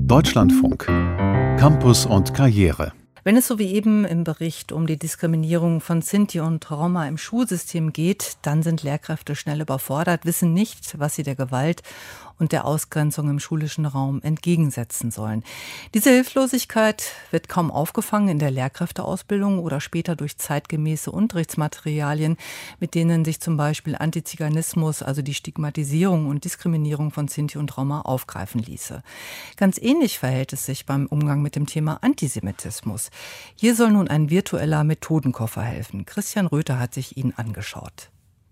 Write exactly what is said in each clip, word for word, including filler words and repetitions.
Deutschlandfunk. Campus und Karriere. Wenn es so wie eben im Bericht um die Diskriminierung von Sinti und Roma im Schulsystem geht, dann sind Lehrkräfte schnell überfordert, wissen nicht, was sie der Gewalt und der Ausgrenzung im schulischen Raum entgegensetzen sollen. Diese Hilflosigkeit wird kaum aufgefangen in der Lehrkräfteausbildung oder später durch zeitgemäße Unterrichtsmaterialien, mit denen sich zum Beispiel Antiziganismus, also die Stigmatisierung und Diskriminierung von Sinti und Roma, aufgreifen ließe. Ganz ähnlich verhält es sich beim Umgang mit dem Thema Antisemitismus. Hier soll nun ein virtueller Methodenkoffer helfen. Christian Röther hat sich ihn angeschaut.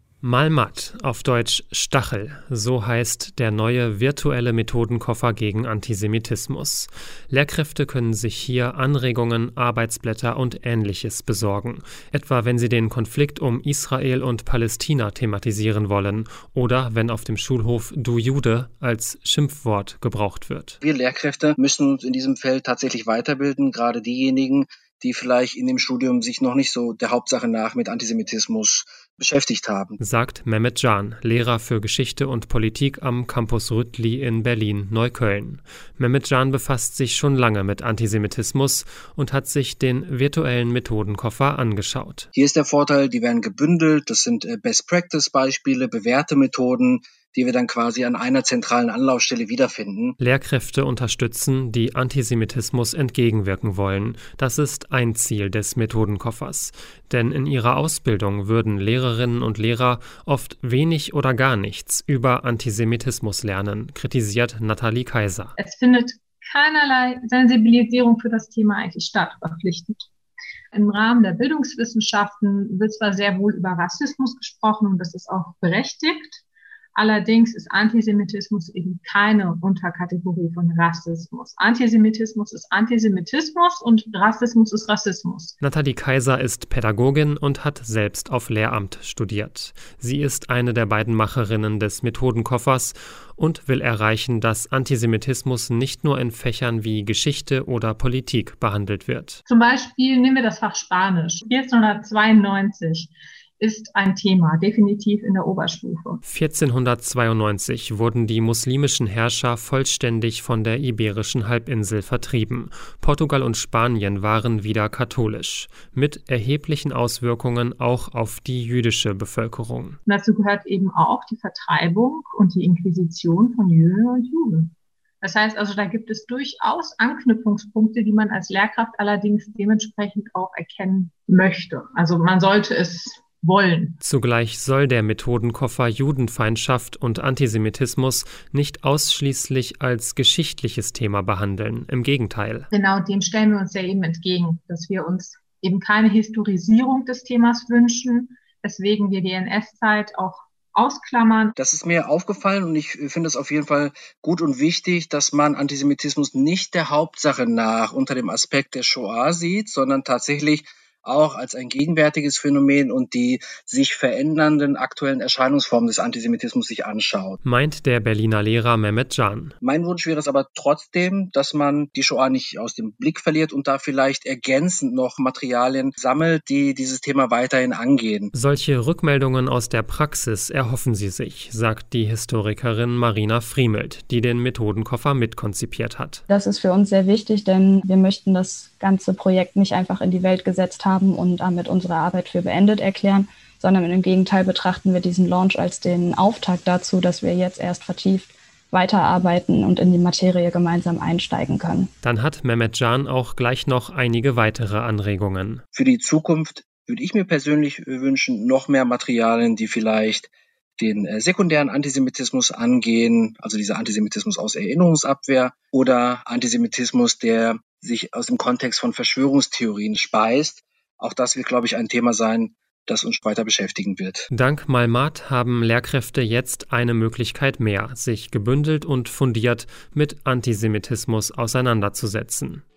Malmat, auf Deutsch Stachel, so heißt der neue virtuelle Methodenkoffer gegen Antisemitismus. Lehrkräfte können sich hier Anregungen, Arbeitsblätter und Ähnliches besorgen, etwa wenn sie den Konflikt um Israel und Palästina thematisieren wollen oder wenn auf dem Schulhof Du Jude als Schimpfwort gebraucht wird. Wir Lehrkräfte müssen uns in diesem Feld tatsächlich weiterbilden, gerade diejenigen, die vielleicht in dem Studium sich noch nicht so der Hauptsache nach mit Antisemitismus beschäftigt haben. Sagt Mehmet Can, Lehrer für Geschichte und Politik am Campus Rüttli in Berlin-Neukölln. Mehmet Can befasst sich schon lange mit Antisemitismus und hat sich den virtuellen Methodenkoffer angeschaut. Hier ist der Vorteil, die werden gebündelt, das sind Best-Practice-Beispiele, bewährte Methoden, die wir dann quasi an einer zentralen Anlaufstelle wiederfinden. Lehrkräfte unterstützen, die Antisemitismus entgegenwirken wollen. Das ist ein Ziel des Methodenkoffers. Denn in ihrer Ausbildung würden Lehrerinnen und Lehrer oft wenig oder gar nichts über Antisemitismus lernen, kritisiert Nathalie Kaiser. Es findet keinerlei Sensibilisierung für das Thema eigentlich statt, verpflichtend. Im Rahmen der Bildungswissenschaften wird zwar sehr wohl über Rassismus gesprochen und das ist auch berechtigt. Allerdings ist Antisemitismus eben keine Unterkategorie von Rassismus. Antisemitismus ist Antisemitismus und Rassismus ist Rassismus. Nathalie Kaiser ist Pädagogin und hat selbst auf Lehramt studiert. Sie ist eine der beiden Macherinnen des Methodenkoffers und will erreichen, dass Antisemitismus nicht nur in Fächern wie Geschichte oder Politik behandelt wird. Zum Beispiel nehmen wir das Fach Spanisch. vierzehnhundertzweiundneunzig ist ein Thema, definitiv in der Oberstufe. vierzehnhundertzweiundneunzig wurden die muslimischen Herrscher vollständig von der Iberischen Halbinsel vertrieben. Portugal und Spanien waren wieder katholisch, mit erheblichen Auswirkungen auch auf die jüdische Bevölkerung. Und dazu gehört eben auch die Vertreibung und die Inquisition von Jüdinnen und Juden. Das heißt also, da gibt es durchaus Anknüpfungspunkte, die man als Lehrkraft allerdings dementsprechend auch erkennen möchte. Also man sollte es wollen. Zugleich soll der Methodenkoffer Judenfeindschaft und Antisemitismus nicht ausschließlich als geschichtliches Thema behandeln. Im Gegenteil. Genau dem stellen wir uns ja eben entgegen, dass wir uns eben keine Historisierung des Themas wünschen, weswegen wir die N S-Zeit auch ausklammern. Das ist mir aufgefallen und ich finde es auf jeden Fall gut und wichtig, dass man Antisemitismus nicht der Hauptsache nach unter dem Aspekt der Shoah sieht, sondern tatsächlich auch als ein gegenwärtiges Phänomen und die sich verändernden aktuellen Erscheinungsformen des Antisemitismus sich anschaut. Meint der Berliner Lehrer Mehmet Can. Mein Wunsch wäre es aber trotzdem, dass man die Shoah nicht aus dem Blick verliert und da vielleicht ergänzend noch Materialien sammelt, die dieses Thema weiterhin angehen. Solche Rückmeldungen aus der Praxis erhoffen sie sich, sagt die Historikerin Marina Friemelt, die den Methodenkoffer mitkonzipiert hat. Das ist für uns sehr wichtig, denn wir möchten das ganze Projekt nicht einfach in die Welt gesetzt haben und damit unsere Arbeit für beendet erklären, sondern im Gegenteil betrachten wir diesen Launch als den Auftakt dazu, dass wir jetzt erst vertieft weiterarbeiten und in die Materie gemeinsam einsteigen können. Dann hat Mehmet Can auch gleich noch einige weitere Anregungen. Für die Zukunft würde ich mir persönlich wünschen, noch mehr Materialien, die vielleicht den sekundären Antisemitismus angehen, also dieser Antisemitismus aus Erinnerungsabwehr oder Antisemitismus, der sich aus dem Kontext von Verschwörungstheorien speist. Auch das wird, glaube ich, ein Thema sein, das uns weiter beschäftigen wird. Dank Malmat haben Lehrkräfte jetzt eine Möglichkeit mehr, sich gebündelt und fundiert mit Antisemitismus auseinanderzusetzen.